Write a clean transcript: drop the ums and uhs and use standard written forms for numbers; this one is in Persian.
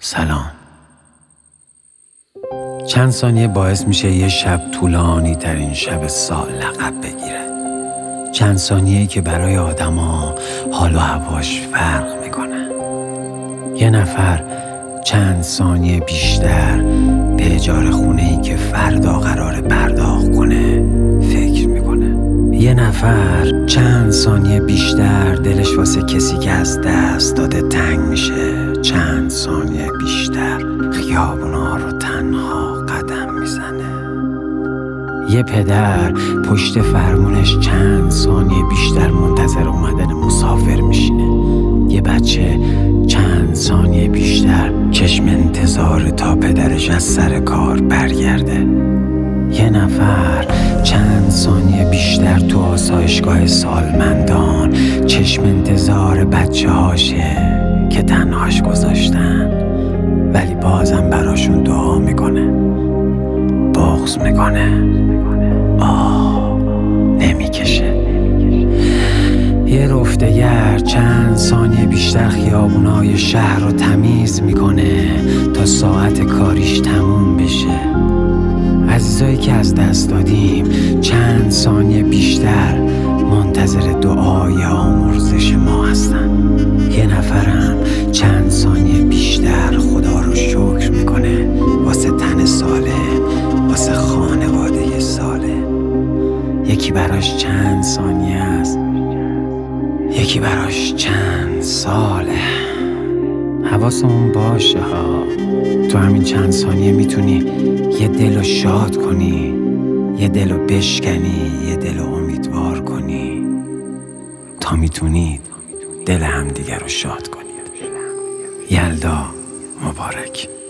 سلام. چند ثانیه باعث میشه یه شب طولانی ترین شب سال لقب بگیره. چند ثانیه‌ای که برای آدما حال و هواش فرق میکنه. یه نفر چند ثانیه بیشتر به اجاره خونه‌ای که فردا قراره پرداخت کنه فکر میکنه. یه نفر چند ثانیه بیشتر دلش واسه کسی که از دست داده تنگ میشه. چند ثانیه بیشتر خیابونا رو تنها قدم میزنه. یه پدر پشت فرمونش چند ثانیه بیشتر منتظر اومدن مسافر میشینه. یه بچه چند ثانیه بیشتر چشم انتظار تا پدرش از سر کار برگرده. یه نفر چند ثانیه بیشتر تو آسایشگاه سالمندان چشم انتظار بچه هاشه که تنهاش گذاشتن، ولی بازم براشون دعا میکنه، بغض میکنه، نمیکشه. یه رفتگر چند ثانیه بیشتر خیابونای شهر رو تمیز میکنه تا ساعت کاریش تموم بشه. عزیزایی که از دست دادیم چند ثانیه بیشتر منتظر دعای آمرزش ما هستن. یه نفرم چند ثانیه بیشتر خدا رو شکر میکنه واسه تن سالم، واسه خانواده سالم. یکی براش چند ثانیه است، یکی براش چند ساله. حواسمون باشه ها، تو همین چند ثانیه میتونی یه دل رو شاد کنی، یه دل رو بشکنی، یه دل رو امیدوار کنی تا میتونید دل همدیگر رو شاد کنید. یلدا مبارک.